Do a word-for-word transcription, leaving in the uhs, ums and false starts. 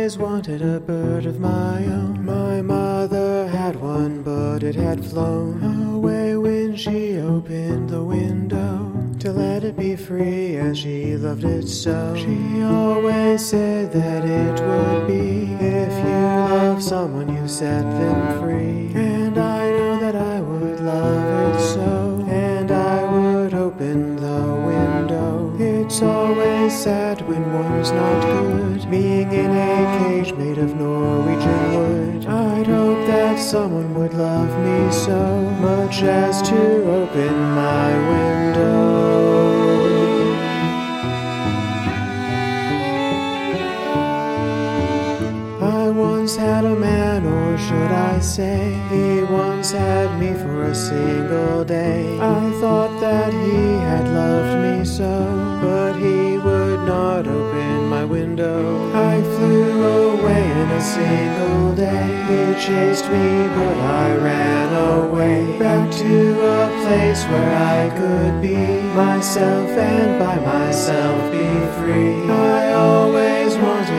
always wanted a bird of my own. My mother had one, but it had flown away when she opened the window to let it be free, as she loved it so. She always said that it would be, if you love someone, you set them free. And I know that I would love it so, and I would open the window. It's always sad when one's not good, being in a cage made of Norwegian wood. I'd hope that someone would love me so much as to open my window. I once had a man, or should I say, he once had me for a single day. I thought that he had loved me so, but he would not open my window. I flew away in a single day. He chased me, but I ran away, back to a place where I could be myself and by myself be free. I always wanted